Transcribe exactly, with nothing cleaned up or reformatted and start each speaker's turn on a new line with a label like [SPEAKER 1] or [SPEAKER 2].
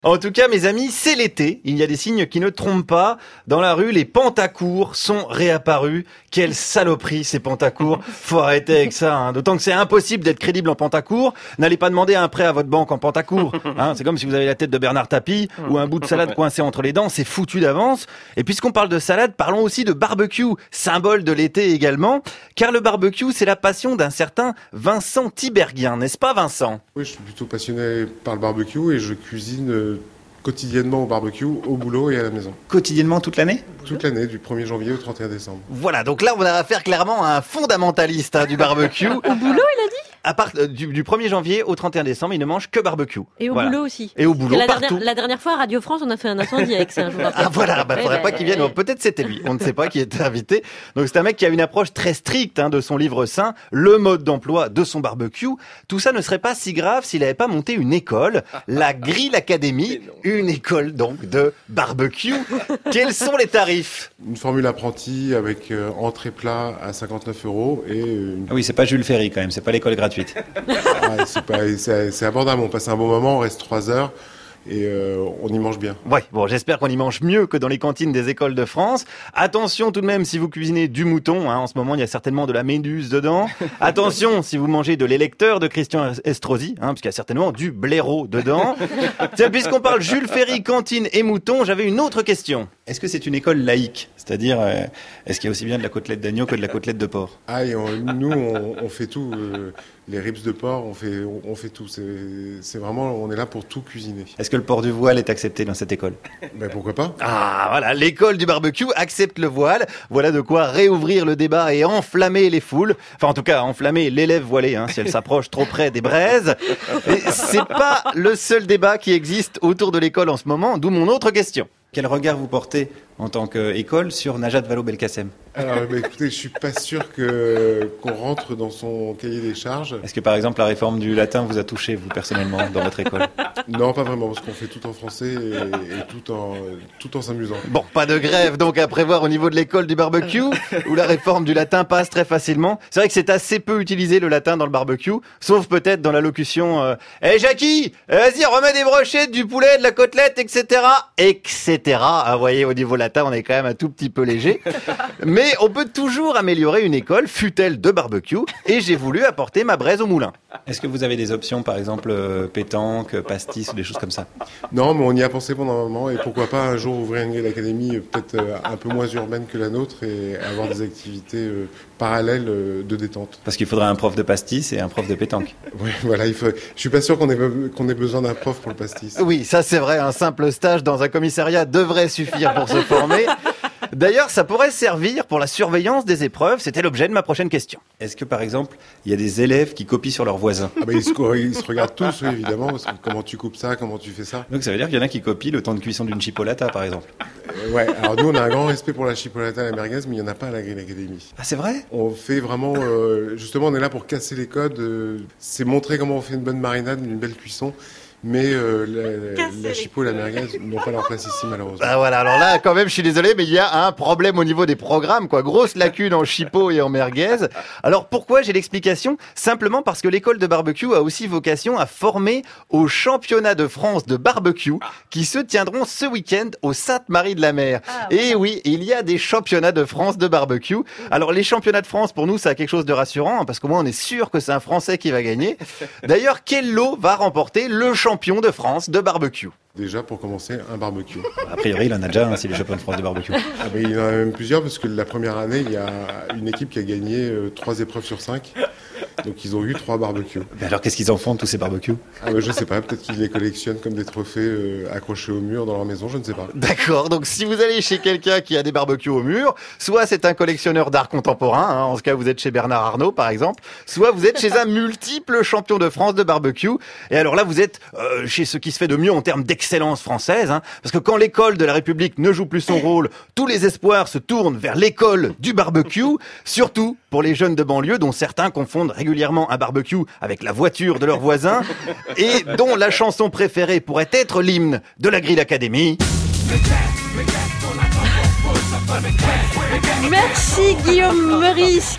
[SPEAKER 1] En tout cas, mes amis, c'est l'été. Il y a des signes qui ne trompent pas. Dans la rue, les pantacours sont réapparus. Quelle saloperie, ces pantacours. Faut arrêter avec ça, hein. D'autant que c'est impossible d'être crédible en pantacours. N'allez pas demander un prêt à votre banque en pantacours, hein. C'est comme si vous avez la tête de Bernard Tapie ou un bout de salade coincé entre les dents. C'est foutu d'avance. Et puisqu'on parle de salade, parlons aussi de barbecue, symbole de l'été également. Car le barbecue, c'est la passion d'un certain Vincent Tiberghien, n'est-ce pas, Vincent?
[SPEAKER 2] Oui, je suis plutôt passionné par le barbecue et je cuisine euh, quotidiennement au barbecue, au boulot et à la maison.
[SPEAKER 1] Quotidiennement toute l'année?
[SPEAKER 2] Toute l'année, du premier janvier au trente et un décembre.
[SPEAKER 1] Voilà, donc là on a affaire clairement à un fondamentaliste, hein, du barbecue.
[SPEAKER 3] Au boulot, il a dit?
[SPEAKER 1] À part euh, du, du premier janvier au trente et un décembre, il ne mange que barbecue.
[SPEAKER 3] Et au
[SPEAKER 1] Voilà.
[SPEAKER 3] boulot aussi.
[SPEAKER 1] Et au boulot,
[SPEAKER 3] la
[SPEAKER 1] partout.
[SPEAKER 3] Dernière, la dernière fois, à Radio France, on a fait un incendie avec ça, je vous rappelle.
[SPEAKER 1] Ah voilà, bah
[SPEAKER 3] Eh
[SPEAKER 1] faudrait
[SPEAKER 3] ben,
[SPEAKER 1] pas qu'il vienne.
[SPEAKER 3] eh.
[SPEAKER 1] Bon, peut-être c'était lui, on ne sait pas qui était invité. Donc c'est un mec qui a une approche très stricte, hein, de son livre saint, le mode d'emploi de son barbecue. Tout ça ne serait pas si grave s'il n'avait pas monté une école, la Grill Academy, une école donc de barbecue. Quels sont les tarifs?
[SPEAKER 2] Une formule apprenti avec euh, entrée plat à cinquante-neuf euros et euh, une...
[SPEAKER 4] Ah oui, c'est pas Jules Ferry quand même, c'est pas l'école gratuite.
[SPEAKER 2] ah, c'est, pas, c'est, c'est abordable, on passe un bon moment, on reste trois heures et euh, on y mange bien.
[SPEAKER 1] Ouais, bon, j'espère qu'on y mange mieux que dans les cantines des écoles de France. Attention tout de même si vous cuisinez du mouton, hein, en ce moment il y a certainement de la méduse dedans. Attention si vous mangez de l'électeur de Christian Estrosi, hein, parce qu'il y a certainement du blaireau dedans. Tiens, puisqu'on parle Jules Ferry, cantine et mouton, j'avais une autre question.
[SPEAKER 4] Est-ce que c'est une école laïque? C'est-à-dire, euh, est-ce qu'il y a aussi bien de la côtelette d'agneau que de la côtelette de porc?
[SPEAKER 2] Ah, et on- nous, on, on fait tout. euh, les ribs de porc, on fait, on, on fait tout. C'est, c'est vraiment, on est là pour tout cuisiner.
[SPEAKER 4] Est-ce que le port du voile est accepté dans cette école?
[SPEAKER 2] Ben pourquoi pas?
[SPEAKER 1] Ah voilà, l'école du barbecue accepte le voile. Voilà de quoi réouvrir le débat et enflammer les foules. Enfin en tout cas, enflammer l'élève voilée, hein, si elle s'approche trop près des braises. Et c'est pas le seul débat qui existe autour de l'école en ce moment, d'où mon autre question.
[SPEAKER 4] Quel regard vous portez en tant qu'école sur Najat Vallaud-Belkacem?
[SPEAKER 2] Alors, ben, écoutez, je suis pas sûr que qu'on rentre dans son cahier des charges.
[SPEAKER 4] Est-ce que par exemple la réforme du latin vous a touché, vous personnellement, dans votre école?
[SPEAKER 2] Non, pas vraiment, parce qu'on fait tout en français et, et tout en tout en s'amusant.
[SPEAKER 1] Bon, pas de grève donc à prévoir au niveau de l'école du barbecue, où la réforme du latin passe très facilement. C'est vrai que c'est assez peu utilisé le latin dans le barbecue, sauf peut-être dans la locution euh, « Eh Jackie, vas-y remets des brochettes, du poulet, de la côtelette, et cetera et cetera » Ah, vous voyez, au niveau latin, on est quand même un tout petit peu léger. Mais on peut toujours améliorer une école, fût-elle de barbecue, et j'ai voulu apporter ma braise au moulin.
[SPEAKER 4] Est-ce que vous avez des options, par exemple euh, pétanque, pastis ou des choses comme ça?
[SPEAKER 2] Non, mais on y a pensé pendant un moment et pourquoi pas un jour ouvrir une académie euh, peut-être euh, un peu moins urbaine que la nôtre et avoir des activités euh, parallèles euh, de détente.
[SPEAKER 4] Parce qu'il faudrait un prof de pastis et un prof de pétanque.
[SPEAKER 2] Oui, voilà, il faut. Je suis pas sûr qu'on ait be- qu'on ait besoin d'un prof pour le pastis.
[SPEAKER 1] Oui, ça c'est vrai, un simple stage dans un commissariat devrait suffire pour se former. D'ailleurs, ça pourrait servir pour la surveillance des épreuves, c'était l'objet de ma prochaine question.
[SPEAKER 4] Est-ce que par exemple, il y a des élèves qui copient sur leurs voisins?
[SPEAKER 2] Ah ben ils, se, co- ils se regardent tous, oui, évidemment, parce que comment tu coupes ça, comment tu fais ça.
[SPEAKER 4] Donc ça veut dire qu'il y en a qui copient le temps de cuisson d'une chipolata, par exemple.
[SPEAKER 2] Euh, ouais, alors nous on a un grand respect pour la chipolata et la merguez, mais il y en a pas à la Grill Academy.
[SPEAKER 4] Ah, c'est vrai?
[SPEAKER 2] On fait vraiment, euh, justement, on est là pour casser les codes. euh, c'est montrer comment on fait une bonne marinade, une belle cuisson. Mais euh, la, la, la chipot et la merguez n'ont pas leur place ici, malheureusement.
[SPEAKER 1] Ah voilà, alors là, quand même, je suis désolé, mais il y a un problème au niveau des programmes, quoi. Grosse lacune en chipot et en merguez. Alors pourquoi j'ai l'explication? Simplement parce que l'école de barbecue a aussi vocation à former aux championnats de France de barbecue qui se tiendront ce week-end au Sainte-Marie-de-la-Mer.
[SPEAKER 3] Ah,
[SPEAKER 1] Et oui, il y a des championnats de France de barbecue. Alors les championnats de France, pour nous, ça a quelque chose de rassurant, hein, parce qu'au moins on est sûr que c'est un Français qui va gagner. D'ailleurs, quel lot va remporter le champion de France de barbecue?
[SPEAKER 2] Déjà, pour commencer, un barbecue.
[SPEAKER 4] A priori, il en a déjà un, si les champions de France de barbecue.
[SPEAKER 2] Ah ben, il y en a même plusieurs, parce que la première année, il y a une équipe qui a gagné euh, trois épreuves sur cinq. Donc ils ont eu trois barbecues.
[SPEAKER 4] Mais alors, qu'est-ce qu'ils en font de tous ces barbecues?
[SPEAKER 2] Ah ben, je sais pas, peut-être qu'ils les collectionnent comme des trophées euh, accrochés au mur dans leur maison, je ne sais pas.
[SPEAKER 1] D'accord, donc si vous allez chez quelqu'un qui a des barbecues au mur, soit c'est un collectionneur d'art contemporain, hein, en ce cas vous êtes chez Bernard Arnault par exemple, soit vous êtes chez un multiple champion de France de barbecue, et alors là vous êtes euh, chez ce qui se fait de mieux en termes d'excellence française, hein, parce que quand l'école de la République ne joue plus son rôle, tous les espoirs se tournent vers l'école du barbecue, surtout pour les jeunes de banlieue dont certains confondent régulièrement un barbecue avec la voiture de leurs voisins, et dont la chanson préférée pourrait être l'hymne de la Grill Academy.
[SPEAKER 3] Merci Guillaume Meurice